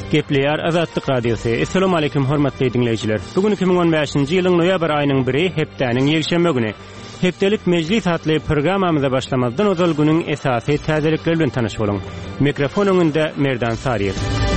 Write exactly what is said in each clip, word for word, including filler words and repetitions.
Gepleýär Azatlyk Radiosu. Assalamu alaykum hormatly dinleýijiler. Bugün iki bin on beşinji ýylyň noýabr aýynyň biri hepdeniň ýekşembe güni. Hepdelik meclis hatly programamyza başlamazdan ozal günüň esasy täzelikleri bilen tanyş boluň. Mikrofon öňünde Merdan Sariýew.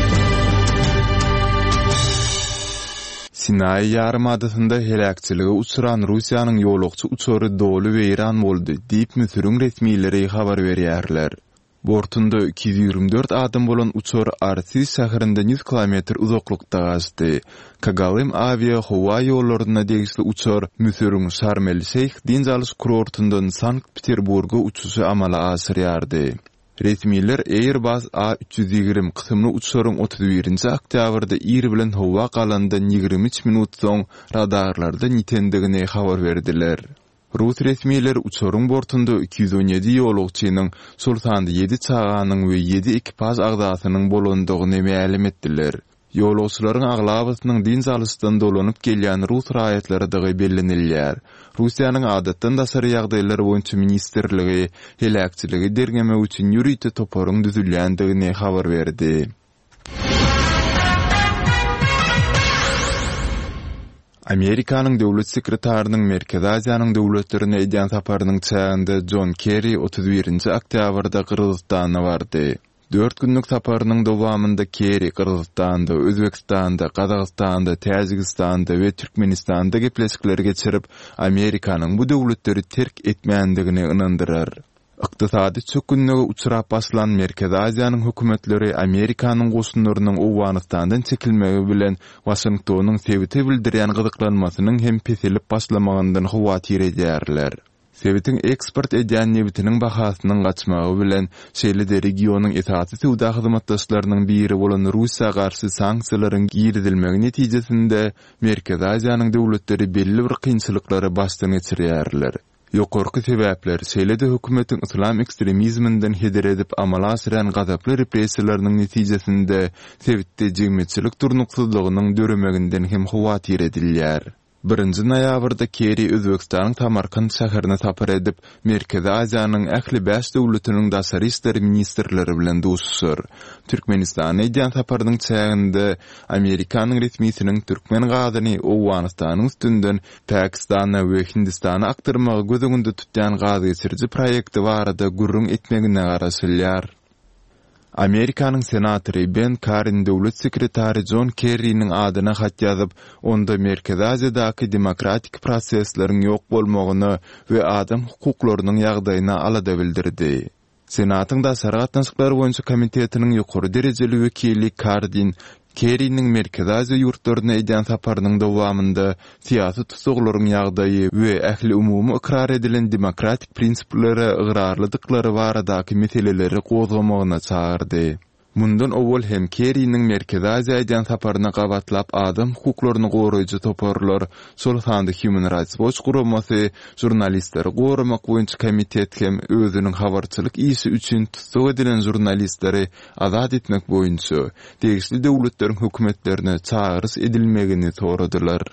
Sinay yarımadasında helakçılığı uçuran Rusiyanın yolukçu uçoru dolu ve İran boldy diýip müsürüň resmiýleri habar berýärler. Bortunda iki yüz ýygrimi dört adam bolan uçor Artis şäherinde yüz kilometr uzaklykda gaçdy. Kagalym avia howa ýollaryna degişli uçor müsürüň Sharm el-Şeyh dinjalys kurortundan Sankt-Peterburga uçuşy amala asyrýardy. Resmiler Airbus A üç yüz ýygrimi kysymly uçuryň otuz birinji oktýabrda ýer bilen howa galandan ýygrimi üç minut soň radarlarda nitendigine habar berdiler. Rus resmiler uçuryň bortunda iki yüz on ýedi ýolugçynyň sultandy ýedi çaganyň we ýedi ekipaj agdasynyň bolandygyny ma'lum etdiler. Ýolugçylaryň aglabasynyň dinjalysdan dolanyp gelýän Rus raýatlary da bellenilýär. Rusiýanyň adatdan daşary ýagdaýlar boýunça ministrligi helakçylygy dergeme üçin ýürüýte toparyň düzülýändigini habar berdi. Amerikanyň döwlet sekretarynyň Merkezi Aziýanyň döwletlerine edýän saparynyň çäginde John Kerry otuz birinji oktýabrda Kyrgyzstana bardy. Dört günlük saparynyň dowamında Kerry Kyrgyzstanda, Özbekistanda, Kazakstanda, Täjikistanda we Türkmenistanda gepleşikler geçirip Amerikanyň bu döwletleri terk etmeýändigini ynandyrar. Iqtisady çökünlüge uçurap başlan Merkezi Aziýanyň hökümetleri Amerikanyň goşunlarynyň Owganystandan çekilmegi bilen Washingtonyň sebäti bildirýän gyzyklanmasynyň hem peselip başlamagynyň hawatyr edýärler. Sebätiň eksport edýän nebitiniň bahasynyň gaçmagy bilen şeýle-de regionyň esasy sowda hyzmatdaşlarynyň biri bolan Russiýa garşy sanksiýalaryň giridilmegi netijesinde Merkezi Aziýanyň döwletleri belli bir kynçylyklara başdan geçirýärler. Ýokarky sebäpler şeýle-de hökümetiň islam ekstremizminden heder edip amala asyrýan gazaply repressiýalarynyň netijesinde sebätde jemgyýetçilik turnuksyzlygynyň döremeginden hem hawatyr edilýär. Birinji noýabrda Kerry Özbekistanyň Samarkand şäherine sapar edip Merkezi Aziýanyň ähli beş döwletiniň daşary işleri ministrleri bilen duşuşur. Türkmenistana edýän saparynyň çäginde Amerikanyň resmiýetiniň türkmen gazyny Owganystanyň üstünden Pakistana we Hindistana aktarmagy gözüňde tutýan gazy geçirji proýekti barada gurrun etmegine garaşylýar. Amerikanyň senatory Ben Cardin döwlet sekretary John Kerry'niň adyna hat ýazyp, onda Merkezi Aziýadaky demokratik prosesleriň ýok bolmagyny we adam hukuklarynyň ýagdaýyna alada bildirdi. Senatyň da saragatnaşyklary boýunça komitetiniň ýokary derejeli wekili Cardin Kerry'niň Merkezi Aziýa ýurtlaryna edýän saparynyň dowamında syýasy tutuklaryň ýagdaýy we ähli umumy ikrar edilen demokratik prinsiplere ıgrarlydyklary baradaky meseleleri gozgamagyna çağırdy. Mundan owal hem Kerry'niň Merkezi Aziýa edýän saparyna gabatlap adam hukuklaryny goraýjy toparlar, şol sanda Human Rights Watch guramasy jurnalistleri goramak boýunça komitet hem özüniň habarçylyk işi üçin tutsak edilen jurnalistleri azat etmek boýunça degişli döwletleriň hökümetlerine çağırys edilmegini soradylar.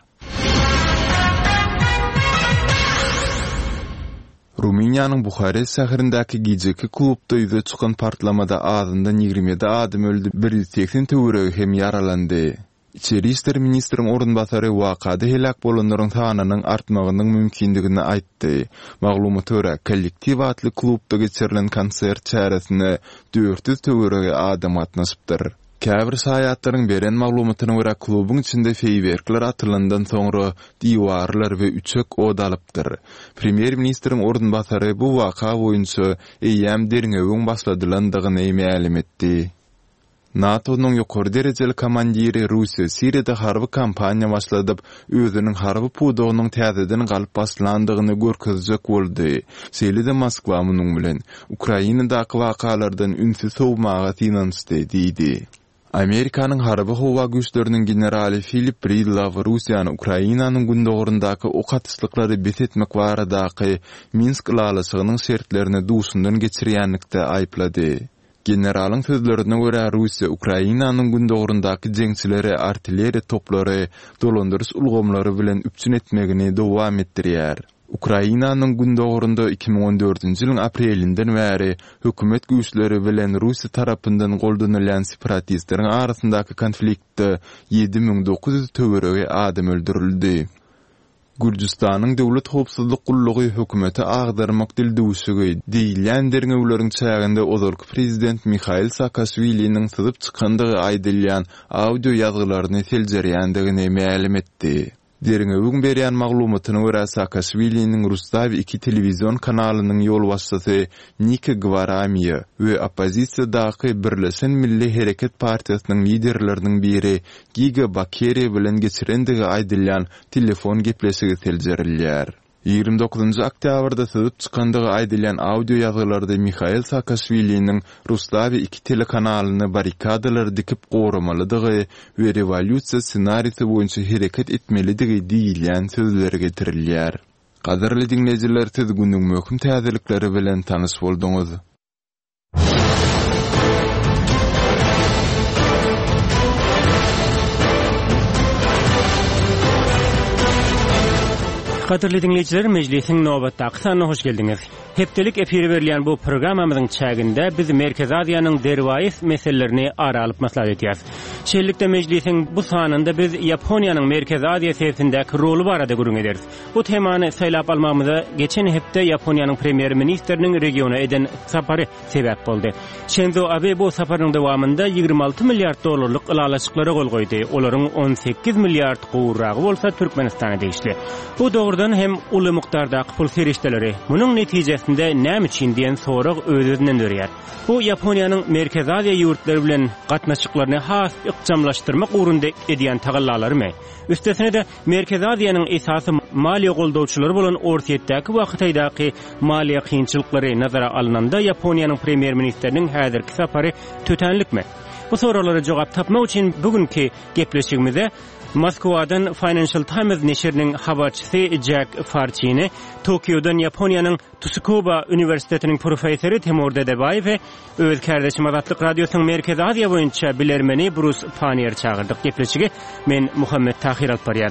Ruminiýanyň Buharest şäherindäki gijeki klubda ýüze çykan partlamada azyndan ýygrimi ýedi adam öldü, bir yüz seksen töweregi hem yaralandy. İçeri işler ministriň orunbasary wakada helak bolanlaryň sanynyň artmagynyň mümkindigini aýtdy. Maglumat görä, kollektiv atly klubda geçirilen konsert çäresine dört yüz töweregi adam gatnaşypdyr. Käbir saýatlaryň beren maglumatyna görä klubyň içinde feýwerkler atylandan soňra diwarlar we üçek od alypdyr. Premier ministriň orunbasary bu waka boýunça eýäm derňegiň başladylandygyny ma'lum etdi. NATO'nun ýokary derejeli komandiri Russiýa Siriýada harby kampaniýa başladyp, özüniň harby pudugynyň täzeden galyp başlandygyny görkezjek boldy. Şeýle-de Moskwa munyň bilen Ukrainadaky wakalardan ünsiz sowmaga synançdy diýdi. Amerikanyň harby howa güýçleriniň generali Philip Bridlaw Russiýany Ukrainanyň gündogurundaky okatyşlyklary besetmek baradaky Minsk ýalysynyň şertlerini duşundan geçirýänlikde aýplady. Generalyň sözlerine görä Russiýa Ukrainanyň gündogurundaky jeňçileri artilleriýa toplary, dolandyrys ulgamlary bilen üpçün etmegini dowam etdirýär. Ukrainanyň gündogurunda iki ming on dördünji ýylyň aprelinden bäri hökümet güýçleri bilen Russiýa tarapyndan goldanylan separatistleriň arasyndaky konfliktde ýedi ming dokuz ýüz töweregi adam öldürildi. Gürcistanyň döwlet howpsuzlyk gullugy hökümeti agdarmak dildüwüşigi diýilen derňewleriň çäginde ozalky prezident Mikhail Saakashviliň syzyp çykandygy aýdylýan audio ýazgylaryny seljerýändigini ma'lum etdi. Derňewüň berýän maglumatyna görä Saakashviliň Rustav iki telewizion kanalynyň ýol başçysy Nika Gvaramiya we opozisiýadaky Birleşen Milli Hereket Partiýasynyň liderleriniň biri Giga Bakeri bilen geçirendigi aýdylýan telefon gepleşigi seljerilýär. ýygrimi dokuzunji oktýabrda syzyp çykandygy aýdylýan audio ýazgylarda Mikhail Saakashviliň Rustav iki telekanalyny barikadalar dikip goramalydygy we revolýusiýa ssenarisy boýunça hereket etmelidigi diýilýän sözler getirilýär. Gaderli dinleýijiler, siz gündüň möhüm täzelikleri bilen tanyş bolduňyz. Qadirli dinleyijiler, mejlisiň nowbatdaky sanyna hoş geldiňiz. Hepdelik efiri berilýän bu programmamyzyň çäginde biz Merkez Aziýanyň derwaýys meselelerini ara alyp maslahat edýäs. Şeýlelikde mejlisiň bu sanynda biz Ýaponiýanyň Merkez Aziýa siyasatyndaky rolu barada gurun ederiz. Bu temany saýlap almamyza geçen hepde Ýaponiýanyň premier ministriniň regiona eden sapary sebäp boldy. Shinzo Abe bu saparynyň dowamında ýygrimi alty milliard dollarlyk ılalaşyklara gol goýdy. Olaryň on sekiz milliard gowragy bolsa Türkmenistana değişdi. Bu doğrudan hem uly mukdardaky pul serişdeleri. Munyň netijesinde näme üçin diýen sorag öz-özünden dörýär. Bu Ýaponiýanyň Merkez Aziýa ýurtlary bilen gatnaşyklaryny has ykjamlaşdyrmak urunda edýän tagallalary. Üstesine de Merkez Aziýanyň esasy maliýe goldawçylary bolan Orsiýetdäki wagtdaky maliýe kynçylyklary nazara alynanda Ýaponiýanyň premier ministriniň häzirki sapary tötenlikmi? Bu soralara jogap tapmak üçin bugünkü gepleşigimizde Moskwadan Financial Times neşriniň habarçysy Jack Farchini, Tokyodan Ýaponiýanyň Tsukuba Üniversitetiniň professory Temur Dedebayew we öz kardeşim Azatlyk radiosynyň Merkez Aziýa boýunça bilermeni Bruce Panier çağırdyk. Gepleşigi men Muhammed Tahir alparýan.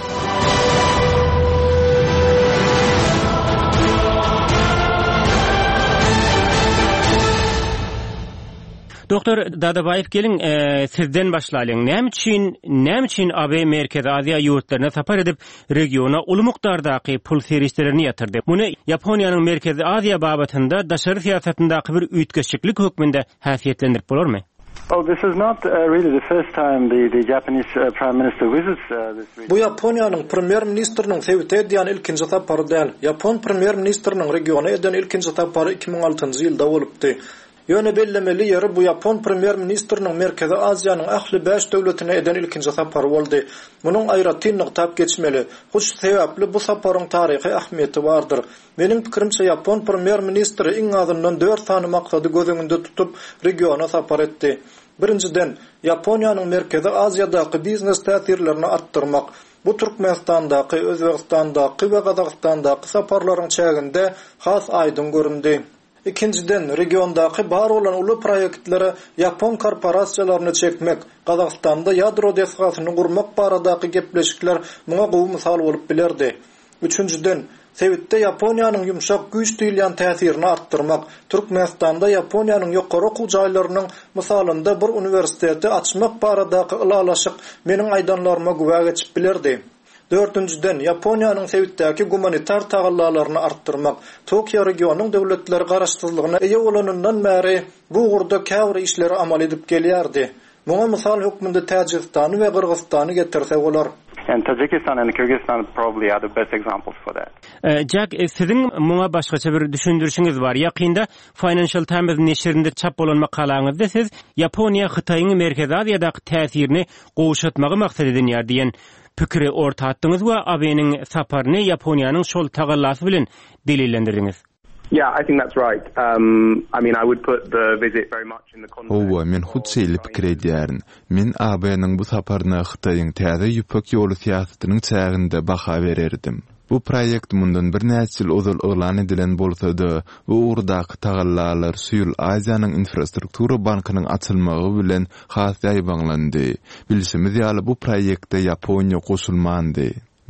Doktor Dadabayev, gelin e, sizden başlaýan. Näme üçin näme üçin A B Merkez Aziýa ýurtlaryna sapar edip regiona uly mukdardaky pul serişdelerini ýatyrdy. Muny Ýaponiýanyň Merkez Aziýa babatynda daşary siýasatyndaky bir üýtgeçliklik hökmünde häsiýetlendirip bolarmy? Oh, this is not uh, really the first time the, the Japanese uh, Prime Minister visits uh, this region. Bu Ýaponiýanyň premier ministriniň Sewitde edýän ilkinji sapary däl. Ýapon premier ministriniň regiona eden ilkinji sapary iki ming altynjy ýylda bolupdy. Ýöne bellemeli ýeri bu Ýapon premier ministriniň Merkez Aziýanyň ähli beş döwletine eden ilkinji sapary boldy. Munyň aýratynlyk tap geçmeli. Huş sebäpli bu saparyň taryhy ähmiýeti bardyr. Meniň pikirimçe Ýapon premier ministri iň azyndan dört sany maksady gözüňinde tutup regiona sapar etdi. Birinciden, Ýaponiýanyň Merkez Aziýadaky biznes täsirlerini artdyrmak. Bu Türkmenistandaky, Özbegistandaky we Gazagstandaky saparlaryň çäginde has aýdyn göründi. İkinciden, regiondaky bar bolan uly proýektlere Ýapon korporasiýalaryny çekmek, Gazagstanda ýadro desgasyny gurmak baradaky gepleşikler muňa gowy mysal bolup bilerdi. Üçünciden, Sewitde Ýaponiýanyň ýumşak güýç diýilýän täsirini artdyrmak, Türkmenistanda Ýaponiýanyň ýokary okuw jaýlarynyň mysalynda bir uniwersiteti açmak baradaky ılalaşyk meniň aýdanlaryma güwä geçip bilerdi. Dördüncüden, Ýaponiýanyň Sewitdäki humanitar tagallalaryny artdyrmak, Tokyo regionynyň döwletleri garaşsyzlygyna eýe bolanyndan bäri bu gurda käwri işleri amal edip gelýärdi. Muňa mysal hökmünde Täjikistany we Kyrgyzstany getirsek bolar. And Tajikistan and Kyrgyzstan probably are the best examples for that. Uh, Jack, sizin muňa başgaça bir düşündürüşiňiz bar. Ýakynda Financial Times neşrinde çap bolan makalaňyzda siz Ýaponiýa Hytaýyň Merkez Aziýadaky täsirini gowşatmagy maksat edýär diýen pikiri ortatdyňyz we A B'niň saparyny Ýaponiýanyň şol tagallasy bilen delillendirdiňiz. Yeah, I think that's right. Um, I mean, I would put the visit very much in the context. Owa, men hutseýli pikir edýärin. Men A B'niň bu saparyna Hytaýyň täze ýüpek ýoly siýasatynyň çäginde baha bererdim. Bu proýekt mundan bir näçe ýyl ozal elan edilen bolsa-da, bu urdaky tagallalar Süýül Aziýanyň infrastruktura bankynyň açylmagy bilen has ýaýbanlandy. Bilişimiz ýaly bu proýekde Ýaponiýa goşulmandy.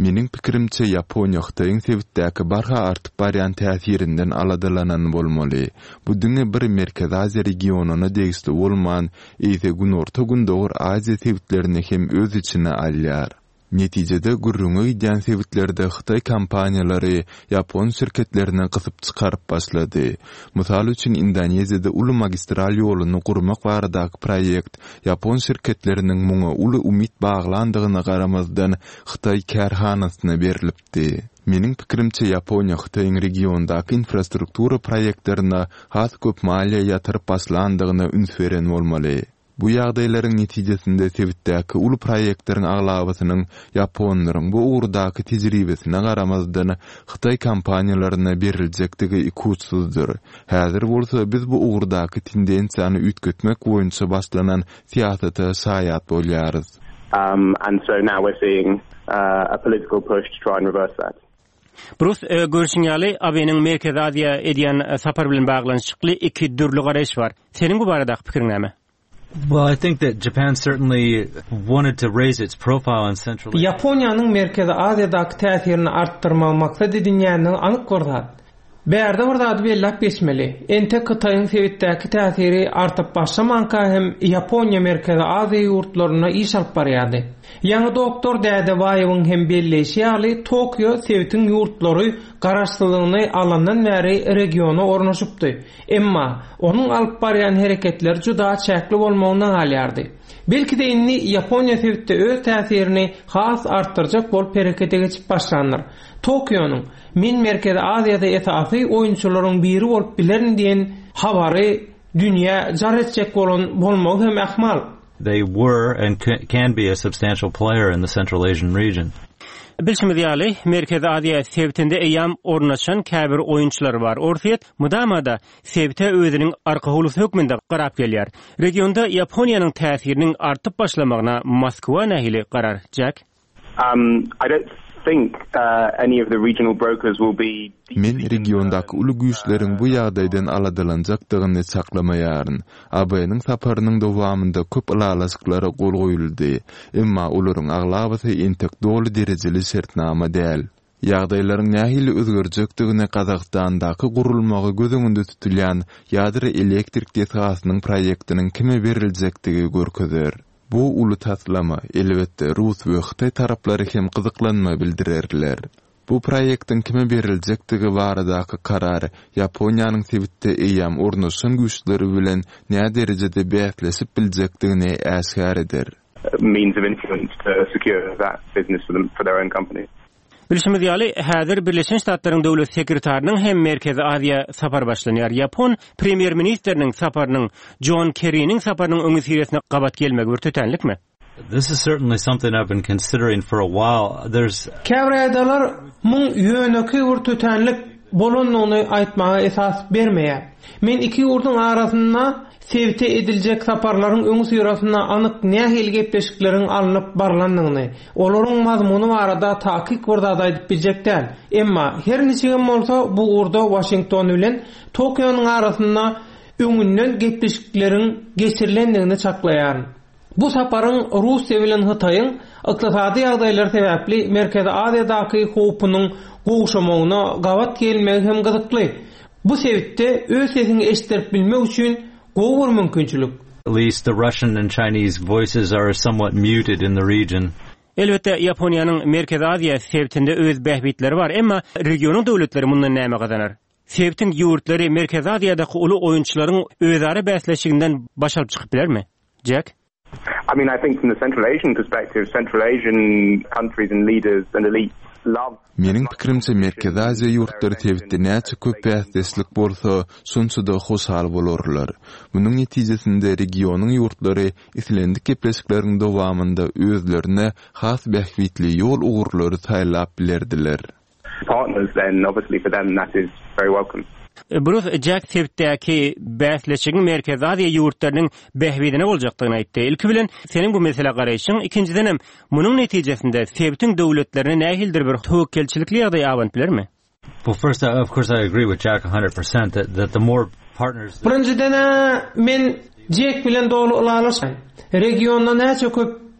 Meniň pikirimçe Ýaponiýa Hytaýyň sebitdäki barha artyp barýan täsirinden aladylanan bolmaly. Bu diňe bir Merkez Aziýa regionuna degişli bolman, ýa-da Günorta Gündöwür Aziýa sebitlerini hem öz içine alýar. Netijede gurrungy gidýän sebitlerde Hytaý kompaniýalary Ýapon şirketlerine gysyp çykaryp başlady. Mysal üçin Indoneziýada uly magistral ýoluny gurmak baradaky proýekt Ýapon şirketleriniň muňa uly umyt baglandygyna garamazdan Hytaý kärhanasyna berilipdi. Meniň pikirimçe Ýaponiýa Hytaýyň regiondaky infrastruktura proýektlerine has köp maliýe ýatyryp başlandygyna üns beren bolmaly. Bu ýagdaýlaryň netijesinde sebitdäki uly proýektleriň aglabasynyň Ýaponlaryň bu ugrdaky tejribesine garamazdan Hytaý kompaniýalaryna beriljekdigi ikutsuzdyr. Häzir bolsa biz bu ugrdaky tendensiýany ütgetmek boýunça başlanan siýasata saýat bolýarys. Um, and so now we're seeing uh, a political push to try and reverse that. Brus e, görüşüňäli abeniň Merkez Aziýa edýän sapar bilen baglanşykly iki dürli garaş bar. Seniň bu baradaky pikiriň näme? Well, I think that Japan certainly wanted to raise its profile in Central Asia. Ýaponiýanyň Merkezi Aziýadaky täsirini artdyrmak maksat edilýänini anyk görýär. Bärde wurda bellap geçmeli. Ente Hytaýyň sebitdäki täsiri artyp başlamanka hem Ýaponiýa Merkezi Aziýa ýurtlaryna iş alyp barýardy. Ýa-da doktor Dädebaýewiň hem belleşi ýaly Tokyo sebitiň ýurtlary garaşsylygyny alandan bäri regiona ornaşypdy. Emma onuň alyp barýan hereketler juda çäkli bolmagyna alýardy. Belki de inni Ýaponiýa sebitde öz täsirini has artdyrjak bolup herekete geçip başlandyr. Tokyo'nun min Merkezi Aziýada esasy oýunçylaryň biri bolup bilerin diýen habary dünýä jar etjek bolan bolmagy hem ahmal. They were and can be a substantial player in the Central Asian region. Bilşimi diýäli, Merkezi Aziýa sebitinde eýam ornaşan käbir oýunçylar bar. Ortiýet mudamada sebite özüniň arka hulus hökmünde garap gelýär. Regionda Ýaponiýanyň täsiriniň artyp başlamagyna Moskwa nähili garar jak? Um, I don't think uh, any of the regional brokers will be. Men regiondaky uly güýçleriň bu ýagdaýdan aladylanjakdygyny saklamaýaryn. A B nyň saparynyň dowamında köp alalaşyklara gol goýuldy. Emma olaryň aglabasy entek dolu derejeli şertnama däl. Ýagdaýlaryň nähili özgerjekdigine Kazakstandaky gurulmagy gözüňünde tutulýan ýadry elektrik desgasynyň proýektiniň kime beriljekdigi görkezer. Bu uly taslama elbetde Rus we Hytaý taraplary hem gyzyklanma bildirerler. Bu proýektiň kime beriljekdigi baradaky karar Ýaponiýanyň sebitde eýam ornaşan güýçleri bilen näme derejede bäsleşip biljekdigini äşkär eder. Means of influence to secure that business for them for their own company. Bilşimiz ýaly, häzir Birleşen Ştatlaryň döwlet sekretarinyň hem Merkezi Aziýa sapar başlanýar. Ýapon premier ministeriniň saparynyň John Kerry'niň saparynyň öňü siresine gabat gelmegi bir tötenlikmi? This is certainly something I've been considering for a while. There's Käbiradalar muň ýöneki bir tötenlik bolanyny aýtmaga esas bermeýär. Men iki ýurduň arasynda sebite ediljek saparlaryň öňü sirasyna anyk nähil gepleşikleriň alınıp barlandygyny, olaryň mazmuny barada taýyk wurda aýdyp biljekler. Emma her niçin bolsa bu urda Washington bilen Tokyo'nun arasynda öňünden gepleşikleriň geçirilendigini çaklaýar. Bu saparyň Russiýa bilen Hytaýyň ykdysady ýagdaýlar sebäpli Merkezi Aziýadaky howpunyň gowşamagyna gabat gelmegi hem gyzykly. Bu sebitde öz sesini eşitdirip bilmek üçin gowur mümkinçilik. At least the Russian and Chinese voices are somewhat muted in the region. Elbette Ýaponiýanyň Merkezi Aziýa sebitinde öz bähbitleri bar, emma regionyň döwletleri mundan näme gazanar? Sebitiň ýurtlary Merkezi Aziýadaky uly oýunçylaryň özara bäsleşiginden baş alyp çykyp bilermi? Jack? I mean, I think from the Central Asian perspective, Central Asian countries and leaders and elites love. Meniň pikirimçe Merkezi Aziýa ýurtlary sebitde näçe köp bäsleşlik bolsa, şonça da hoşal bolarlar. Munyň netijesinde regionyň ýurtlary islendik gepleşikleriň dowamında özlerine has bähbitli ýol ugurlary taýlap bilerdiler. Partners, then obviously for them that is very welcome. Brus Jack sebitdäki bäsleşigiň Merkezi Aziýa ýurtlarynyň bähbidine boljakdygyny aýtdy. Ilki bilen seniň bu mesele garaýşyň, ikinciden hem munyň netijesinde sebitiň döwletlerine nähildir bir töwekkelçilikli ýagdaý awant bilermi? Well, first, uh, of course, I agree with Jack one hundred percent that, that the more partners... Birinciden men Jack bilen dogry ulalaşan. Regionda näçe köp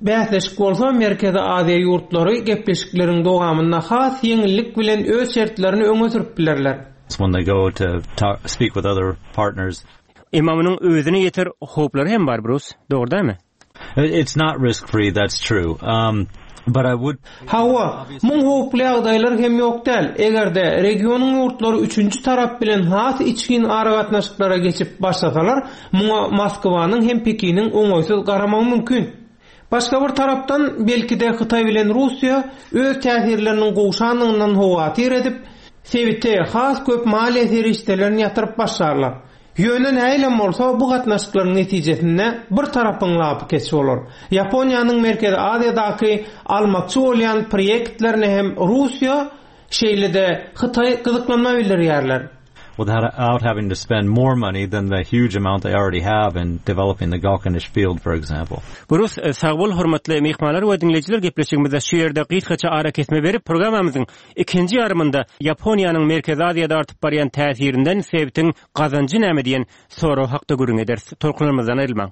bäsleşik bolsa Merkezi Aziýa ýurtlary gepleşikleriň dowamynda has ýeňillik bilen öz şertlerini öňe sürüp bilerler. When they go to talk, speak with other partners. Imamynyň özüne ýeter hoplary hem bar Bruce, dogrydymy? It's not risk free, that's true. Um But I would Hawa, muň hoply agdaýlar hem ýok däl. Egerde regionyň ýurtlary üçünçi tarap bilen has içgin aragatnaşyklara geçip başlasalar, muňa Moskwanyň hem Pekiniň oňoýsuz garamagy mümkin. Başga bir tarapdan belki de Hytaý bilen Russiýa öz täsirleriniň gowşanlygynyň howatyr edip, Sewitde has köp maliýe serişdelerini ýatyryp başlarlar. Ýöne näýlem bolsa bu gatnaşyklaryň netijesinde bir tarapyň lapy keçip bolar. Ýaponiýanyň Merkezi Aziýadaky almakçy bolýan proýektlerini hem Russiýa şeýlede Hytaý gyzyklanma bildirýärler. Without having to spend more money than the huge amount they already have in developing the Galkanish field, for example. Burus sagbol hormatly mehmanlar we dinleyijiler gepleşigimizde şu ýerde gysgaça ara kesme berip programamyzyň ikinji ýarymynda Ýaponiýanyň Merkezi Aziýada artyp barýan täsirinden sebäptiň gazanjy näme diýen soraw hakda görüň eder. Tolkunlarymyzdan ayrylmaň.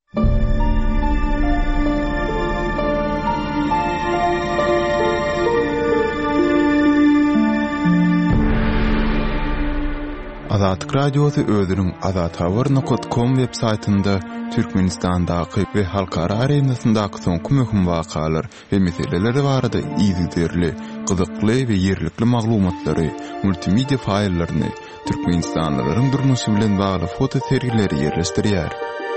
Azatlyk radiosu özüniň azat habar nokta com web saytynda Türkmenistandaky we halkara arenasyndaky soňky möhüm wakalar we meseleleri barada ýygyderli, gyzykly we ýerlikli maglumatlary, multimedia faýllaryny, türkmenistanlylaryň durmuşy bilen bagly foto serileri ýerleşdirýär.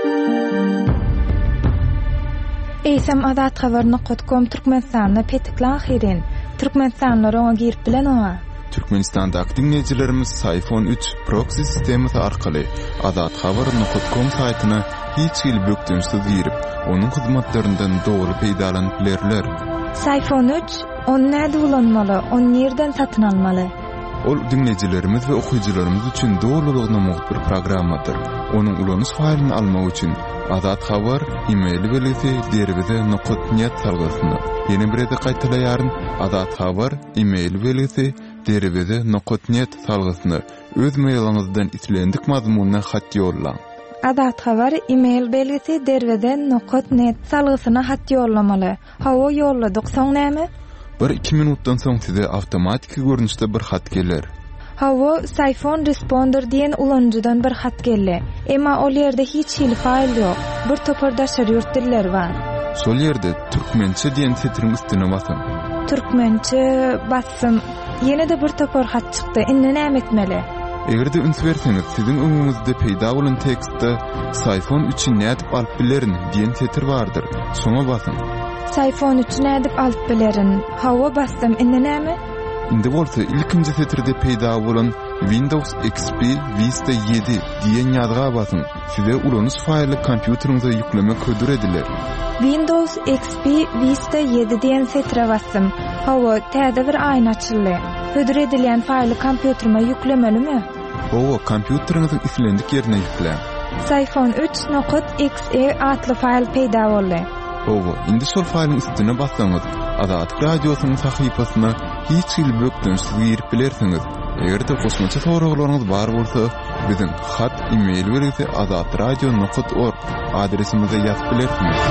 Eýsem azat habar nokta com Türkmenistanda petikla ahirin. Türkmenistanlar oňa girip bilen oňa. Türkmenistandaky dinleýijilerimiz Sayfon üç proxy sistemi arkaly azat habar nokta com saýtyna hiç ýyl bökdünsiz girip, onuň hyzmatlaryndan dogry peýdalanyp bilerler. Sayfon üç onu näde ulanmaly, onu nerden satyn almaly? Ol dinleýijilerimiz we okuwçylarymyz üçin dogrulygyna muhtar programmadyr. Onuň ulanyş faýlyny almak üçin azat habar e-mail belesi derbize nokta net salgysyny. Ýene bir ede gaýtalaýaryn azat habar e-mail belesi derbize nokta net salgysyny öz mailyňyzdan itilendik mazmunyna hat ýollaň. Azat habar e-mail belgisi derweden nokta net salgysyna hat ýollamaly. Hawa ýolladyk soň näme? Bir iki minutdan soň size awtomatik görnüşde bir hat geler. Hawa Sayfon responder diýen ulanjydan bir hat geldi. Emma ol ýerde hiç hil faýl ýok. Bir topardaşar ýurt diller bar. Şol ýerde türkmençe diýen setiriň üstüne basam. Türkmençe bassam, ýene de bir topar hat çykdy. Indi näme etmeli? Egerde üns berseňiz, siziň öňüňizde peýda bolan tekstde Sayfon üçin nädip alyp bilerin diýen setir bardyr. Şoňa basın. Sayfon üçin nädip alyp bilerin. Hawa bassam, indi näme? Indi bolsa ilkinji setirde peýda bolan Windows X P Vista yedi diýen ýazga basyn. Size ulanyş faýly kompýuteriňize ýüklemek hödür ediler. Windows X P Vista yedi diýen setire bassam. Hawa täze bir aýna açyldy. Hödür edilen faýly kompýuterime ýüklemelimi? Hawa kompýuteriňiziň islendik ýerine ýükle. Sayfon üç nokta x e atly faýl peýda boldy. Hawa indi şol faýlyň üstüne bassaňyz, Azat radiosynyň sahypasyna hiç ýyl bökdünsiz girip bilersiňiz. Egerde goşmaça soraglaryňyz bar bolsa, biziň hat e-mail beresi azat radio nokta org adresimize ýazyp bilersiňiz.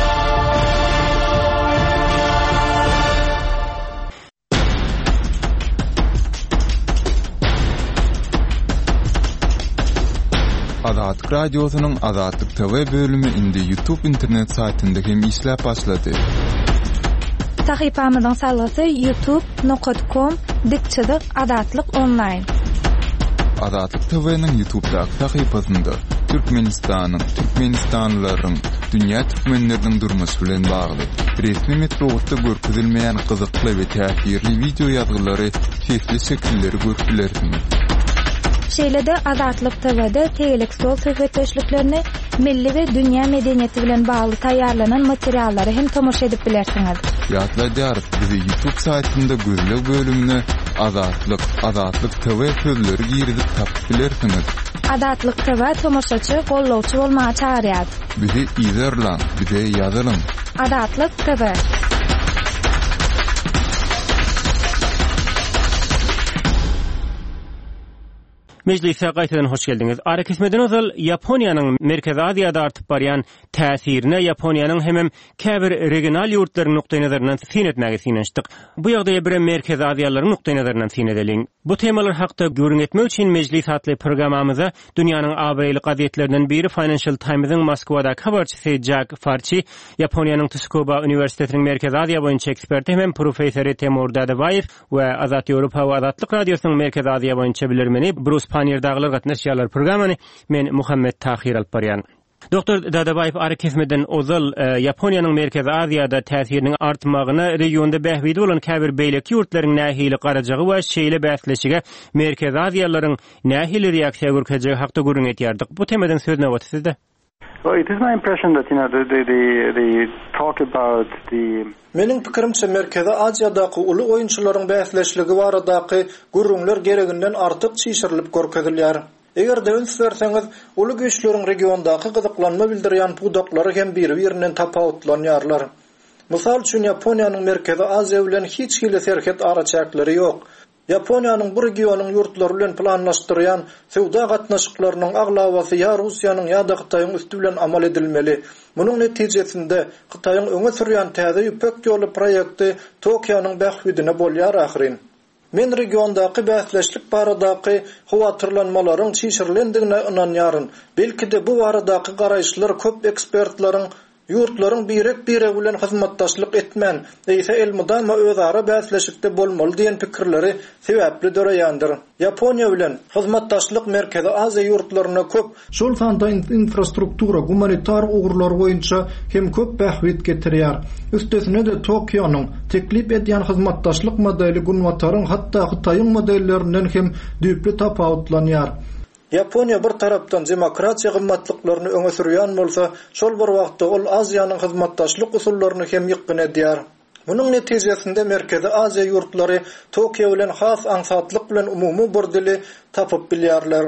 Azatlyk radiosynyň Azatlyk T V bölümi indi YouTube internet saytynda hem işläp başlady. Sahypamyzyň salgysy youtube nokta com dikçilik Azatlyk online. Azatlyk T V'niň YouTube'daky sahypasynda Türkmenistanyň, Türkmenistanlylaryň, dünýä türkmenleriniň durmuşy bilen bagly resmi metodda görkezilmeýän gyzykly we täsirli video ýazgylary, sesli şekilleri görüplersiňiz. Şeýlede Azatlyk T V'de tegelik sol söhbetleşliklerini milli we dünýä medeniýeti bilen bagly taýýarlanan materiallary hem tomoşa edip bilersiňiz. Ýatlaýar, bizi YouTube saytynda gözlek bölümine Azatlyk, Azatlyk T V sözleri girizip tapyp bilersiňiz. Azatlyk T V tomoşaçy, gollawçy bolmagy çağırýar. Bizi izlerler, bize ýazylyň. Azatlyk T V. Meclise gaýtadan hoş geldiňiz. Ara kesmeden ozal Ýaponiýanyň Merkezi Aziýada artyp barýan täsirine Ýaponiýanyň hemem käbir regional ýurtlaryň nukdaý nazaryndan syn etmäge synançdyk. Bu ýagdaýa bir Merkezi Aziýalylaryň nukdaý nazaryndan syn edeliň. Bu temalar hakda görüň etmek üçin Meclis hatly programamyza dünýäniň abraýly gazetlerinden biri Financial Times'yň Moskwadaky habarçysy Jack Farchi, Ýaponiýanyň Tsukuba Uniwersitetiniň Merkezi Aziýa boýunça eksperti hem professory Temur Dadabayev we Azat Ýewropa we Azatlyk radiosynyň Merkezi Aziýa boýunça bilermeni Bruce Panier dağlar gatnaşýarlar programany men Muhammed Tahir alyp barýan. Doktor Dadabayev ara kesmeden ozal Ýaponiýanyň Merkezi Aziýada täsiriniň artmagyna regionda bähbidi bolan käbir beýleki ýurtlaryň nähili garajagy we şeýle bäsleşige Merkezi Aziýalylaryň nähili reaksiýa görkezegi hakda görüň etýärdik. Bu temadan söz näwat sizde? Well, it is my impression that, you know, the, the, the, the talk about the... Menin pikirimçe Merkezi Aziýadaky uly oýunçylaryň bäsleşligi baradaky gürrüňler gereginden artyk çyşyrylyp görkezilýär. Eger de öňs berseňiz, uly güýçleriň regiondaky gyzyklanma bildirýän pudaklary hem biri-birinden tapawutlanýarlar. Mysal üçin Ýaponiýanyň Merkezi Aziýa bilen hiç hili serket araçakları ýok. Ýaponiýanyň bu regionyň ýurtlary bilen planlaşdyrýan sowda gatnaşyklarynyň aglawasy ýa Russiýanyň ýa-da Hytaýyň üstü bilen amal edilmeli. Munyň netijesinde Hytaýyň öňe sürýän täze ýüpek ýoly proýekti Tokionyň bähbidine bolýar ahyryn. Men regiondaky bäsleşlik baradaky howatyrlanmalaryň çyşyrylendigine inanýaryn. Belki de bu baradaky garaýşlar köp ekspertlaryň ýurtlaryň birek-birek bilen hyzmatdaşlyk etmän, eýse elmydama özara bäsleşikde bolmaly diýen pikirleri sebäpli döreýändir. Ýaponiýa bilen hyzmatdaşlyk Merkezi Aziýa ýurtlaryna köp şol sanda infrastruktura, humanitar ugurlar boýunça hem köp bähbit getirýär. Üstesine de Tokionyň teklip edýän hyzmatdaşlyk modeli Gunwataryň hatda Hytaýyň modellerinden hem düýpli tapawutlanýar. Ýaponiýa bir tarapdan demokratiýa gymmatlyklaryny öňe sürýän bolsa, şol bir wagtda ol Aziýanyň hyzmatdaşlyk usullaryny hem ýykyn edýär. Munyň netijesinde Merkezi Aziýa ýurtlary Tokio bilen has ansatlyk bilen umumy bir dili tapyp bilýärler.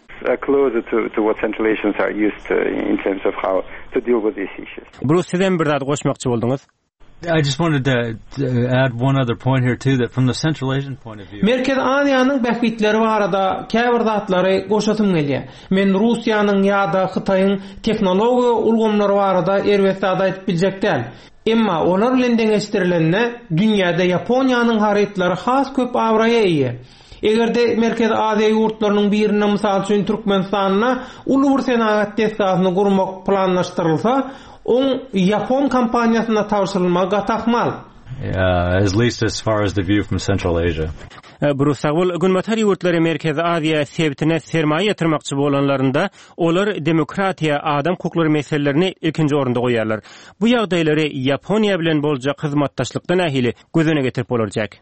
Closer to, to what Central Asians are used to in terms of how to deal with these issues. Bruce, sizden bir zat goşmakçy bolduňuz. I just wanted to, to add one other point here too, that from the Central Asian point of view. Merkez Aziýanyň bähbitleri barada käbir zatlary goşatym gelýär. Men Russiýanyň ýa-da Hytaýyň teknologiýa ulgamlary barada erbetde aýdyp biljekdäl. Emma olar bilen deňeşdirilenne dünýäde Ýaponiýanyň harytlary has köp awraýa eýe. Egerde Merkez Aziýa ýurtlarynyň birine mysal üçin Türkmenistanyna uly bir senagat tesisatyny gurmak planlaşdyrylsa, on Yapon kampaniýasyna tawşyrylma gatahmal. Yeah, at least as far as the view from Central Asia. Brusagul Gunmatari ýurtlary Merkezi Aziýa sebitine sermaýe ýatyrmakçy bolanlarynda olar demokratiýa, adam hukuklary meselelerini ikinji orunda goýarlar. Bu ýagdaýlary Ýaponiýa bilen boljak hyzmatdaşlykdan ähili gözüne getirip bolarjak.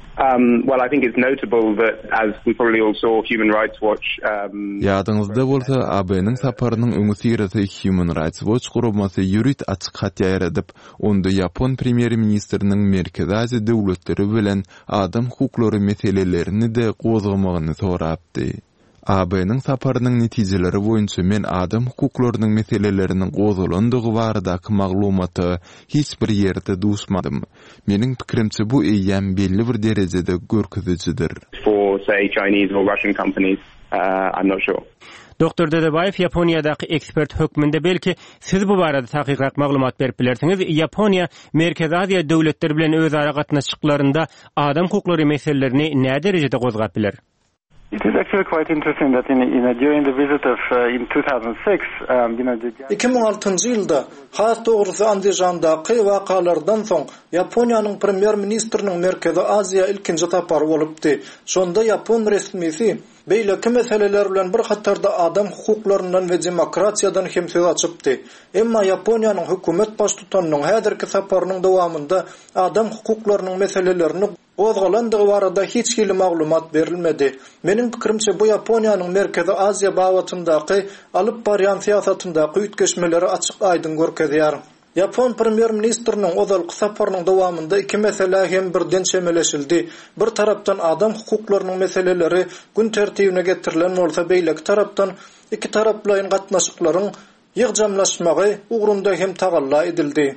Um, well, I think it's notable that, as we probably all saw, Human Rights Watch... Um, Ýadyňyzda bolsa, A B-niň saparynyň öňü sirasy Human Rights Watch gurulmasy ýürit açyk hat ýaýradyp, onda Ýapon premier ministriniň Merkezi Aziýa döwletleri bilen adam hukuklary meselelerini de gozgamagyny sorapdy. A B-niň saparynyň netijeleri boýunça men adam hukuklarynyň meseleleriniň gozalandygy baradaky maglumaty hiç bir ýerde duşmadym. Meniň pikirimçe bu eýýän belli bir derejede görkezijidir. For, say, Chinese or Russian companies, uh, I'm not sure. Doktor Dadabayev Ýaponiýadaky ekspert hökmünde belki siz bu barada takykat maglumat berip bilersiňiz. Ýaponiýa Merkezi Aziýa döwletleri bilen özara gatnaşyklarynda adam hukuklary meselelerini näde derejede gozgap biler? It is actually quite interesting that in, in uh, during the visit of uh, in two thousand six, um, you know, the iki ming altıncı ýylda has dogrusu Andijandaky wakalardan soň Ýaponiýanyň premier ministriniň Merkezi Aziýa ilkinji tapary bolupdy. Şonda Ýapon resmisi beýleki meseleler bilen bir hatarda adam hukuklaryndan we demokratiýadan hem söz açypdy. Emma Ýaponiýanyň hökümet baş tutanynyň häzirki saparynyň dowamında adam hukuklarynyň meselelerini gozgalandygy barada hiç hili maglumat berilmedi. Meniň pikirimçe bu Ýaponiýanyň Merkezi Aziýa bawatyyndaky alyp barýan siýasatyndaky ütgeşmeleri açyk aýdyn görkezýär. Ýapon premier ministriniň ozal saparynyň dowamında iki mesele hem birden çemeleşildi. Bir tarapdan adam hukuklarynyň meseleleri gün tertibine getirilen bolsa, beýleki tarapdan iki taraplaryň gatnaşyklaryň ýygjamlaşmagy ugrunda hem tagalla edildi.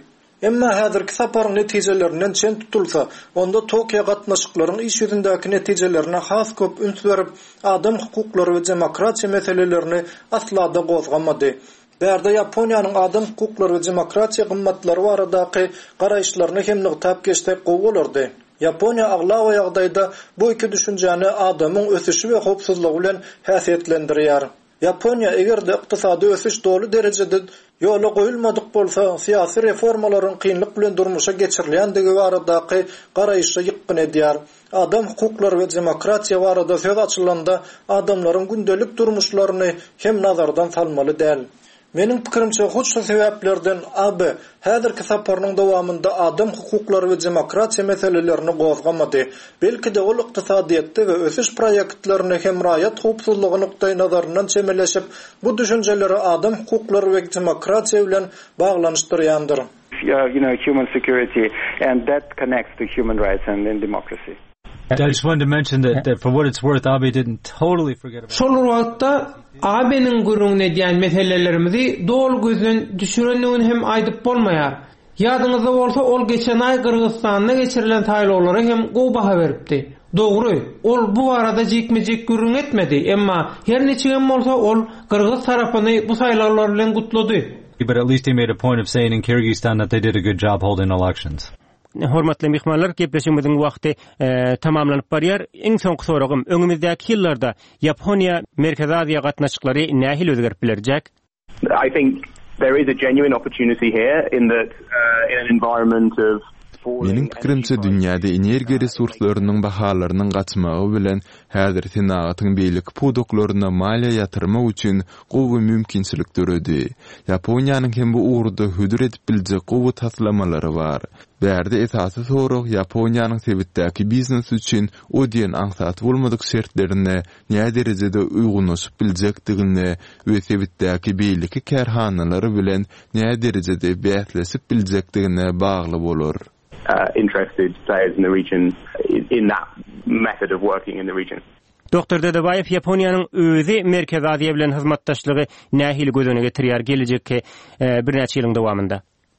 Emma häzirki saparyň netijelerinden çen tutulsa, onda Tokyo gatnaşyklaryň iş ýüzündäki netijelerine has köp üns berip, adam hukuklary we demokratiýa meselelerini aslada gozgamady. Bärde Yaponiýanyň adam hukuklary we demokratiýa gymmatlary baradaky garaýşlaryny hem nygtap geçdik gowalardy. Yaponiýa agla we ýagdaýda bu iki düşünjäni adamyň ösüşi we howpsuzlygy bilen häsiýetlendirýär. Yaponiýa egerde ykdysady ösüş dolu derejede ýola goýulmadyk bolsa, syýasy reformalaryň kynlyk bilen durmuşa geçirilýändigi baradaky garaýşy ýykgyn edýär. Adam hukuklary we demokratiýa barada söz açylanda adamlaryň gündelik durmuşlaryny hem nazardan salmaly däl. Mening pikirimçe hoşça sebäplerden abi häzirki saparynyň dowamında adam hukuklary we demokratiýa meselelerini gozgamady. Belki de ol ykdysadyýetde we ösüş proýektlerini hem raýat howpsuzlygy nukdaý nazaryndan çemeleşip bu düşünjeleri adam hukuklary we demokratiýa bilen baglanyşdyrýandyr. You know, human security, and that connects to human rights and, and democracy. I just wanted to mention that, that for what it's worth, Abe didn't totally forget about it. Şol wagtda Abe'nin gurruna diýen meselelerimizi dol gözden düşürenligini hem aýdyp bolmaýar. Ýadyňyzda bolsa ol geçen ay Kyrgyzstanda geçirilen taýlawlary hem gowy baha beripdi. Dogry, ol bu arada jekmejek gurrun etmedi, emma her neçe bolsa ol Kyrgyz tarapyny bu saýlawlar bilen gutlady. But at least he made a point of saying in Kyrgyzstan that they did a good job holding elections. Hormatly mehmanlar, gepleşigimiziň wagty e, tamamlanyp barýar. Iň soňky soragym, öňümüzdäki ýyllarda Yaponiýa Merkez Aziýa gatnaşyklary nähil özgerip bilerjek? I think there is a genuine opportunity here in that uh, in an environment of Mening pikirimçe dünýäde energiýa resurslarynyň bahalarynyň gaçmagy bilen häzir senatyň beýlik pudoklaryna maliýe ýatyrmak üçin gowy mümkinçilik töredi. Yaponiýanyň hem bu uğurda hödür edip biljek gowy taslamalary bar. Bärde esasy sorag Yaponiýanyň sebitdäki biznes üçin o diýen aňsat bolmadyk şertlerine näme derejede uygunlaşyp biljekdigine we sebitdäki beýliki kärhanalary bilen näme derejede bäsleşip biljekdigine bagly bolar. Uh, interested players in the region in, in that method of working in the region. Doktor Dedebayev Yaponiýanyň özi Merkez Aziýa bilen hyzmatdaşlygy nähili gözüne getirýär gelecekki bir näçe ýylyň dowamında?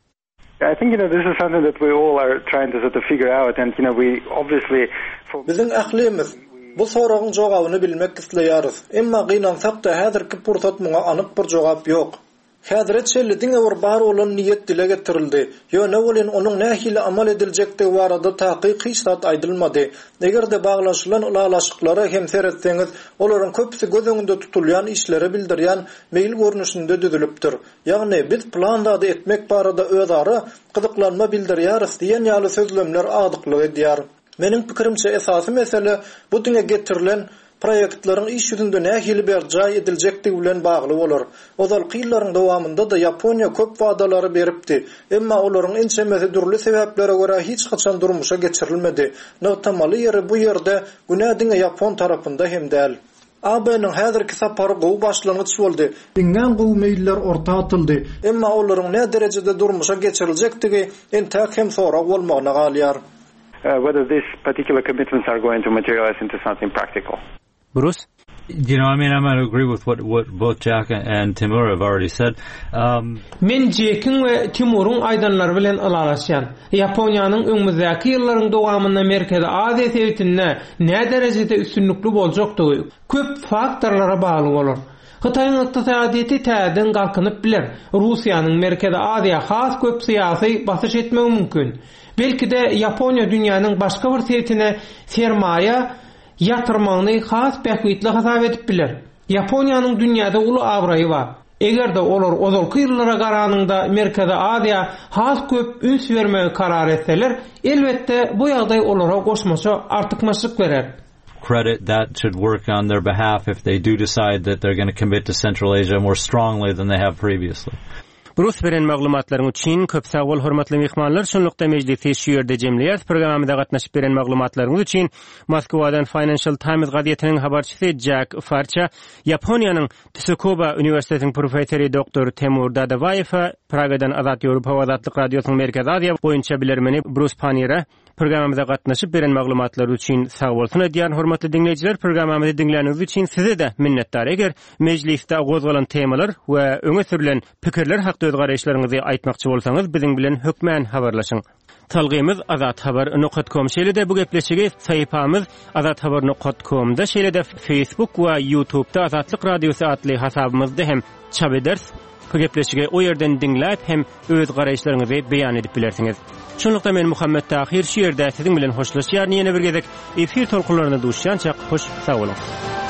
I think, you know, this is something that we all are trying to sort of figure out, and, you know, we obviously... Biziň ählimiz bu soragyň jogabyny bilmek isleýäris. Emma gynansak da häzirki pursat muňa anyk bir jogap ýok. Häzret şellediňe bir bar bolan niýet dile getirildi. Ýöne bolan onuň nähili amal ediljekdi barada taýyk hyçat aýdylmady. Egerde baglaşylan ulalaşyklary hem seretseňiz, olaryň köpüsi göz öňünde tutulýan işlere bildirýän meýil görnüşinde düzülipdir. Ýagny biz planda da etmek barada özara gyzyklanma bildirýäris diýen ýaly sözlemler adyklyk edýär. Meniň pikirimçe esasy mesele bu diňe getirilen proyektlaryň iş ýüzünde nähili berjay ediljekdigi bilen bagly bolar. Ozal kýyllaryň dowamında da Yaponiýa köp wadalary beripdi, emma olaryň ençemesi durly sebäplere görä hiç haçan durmuşa geçirilmedi. Notamaly ýeri bu ýerde günädiňe Yapon tarapynda hem däl. A B'niň häzirki sapary gowy başlangyç boldy. Diňden gowy meýiller orta atyldy, emma olaryň näme derejede durmuşa geçiriljekdigi entäk hem sorak bolmagyna galýar. Uh, whether these particular commitments are going to materialize into something practical. Bruce? You know, I mean, I'm going to agree with what, what both Jack and Timur have already said. Um, Men Jack'in we Timur'un aýdanlary bilen alalaşýan. Yaponiýanyň öňümüzdäki ýyllaryň dowamynda Merkez Aziýa sebitinde näme derejede üstünlükli boljakdygy köp faktorlara bagly bolar. Hytaýyň ykdysadyýety täzeden galkynyp biler. Russiýanyň Merkez Aziýa has köp syýasy basyş etmegi mümkin. Belki de Yaponiýa dünýäniň başga bir sebitine sermaýa ýatyrmagyny has bähwitli hasap edip biler. Yaponiýanyň dünýäde uly awraýy bar. Egerde olar ozalky ýyllara garanyňda Merkez Aziýa has köp üns bermegi karar etseler, elbetde bu ýagdaý olara goşmaça artykmaçlyk berer. Credit that should work on their behalf if they do decide that they're going to commit to Central Asia more strongly than they have previously. Bruce beren maglumatlaryň üçin köp sag bol hormatly mehmanlar. Şonlukda mejlisi şu ýerde jemleýär. Programmada gatnaşyp beren maglumatlaryňyz üçin Moskwadan Financial Times gazetiniň habarçysy Jack Farcha, Yaponiýanyň Tsukuba Üniversitetiniň professory doktor Temur Dadabayew, Pragadan Azat Ýewropa Azatlyk radiosynyň Merkez Aziýa boýunça bilermeni Bruce Panira programmada gatnaşyp beren maglumatlar üçin sag bolsun diýen hormatly dinleýijiler. Programmamy dinleýäniňiz üçin size de minnetdar. Eger mejlisde gozgalan temalar we öňe sürülen pikirler hakda barada öz garaşlaryňyzy aýtmakçy bolsaňyz biziň bilen hökmän habarlaşyň. Talgymyz azat habar nokta com şeýle-de bu gepleşigi saýpamyz azat habar nokta com'da şeýle-de Facebook we YouTube'da Azatlyk Radiosu atly hasabymyzda hem çap ederiz. Bu gepleşigi o ýerden diňläp hem öz garaşlaryňyzy beýan edip bilersiňiz. Şonlukda men Muhammed Tahir şu ýerde siziň bilen hoşlaşýar. Ýene bir gezek efir tolkunlaryna duşýança hoş sag bolun.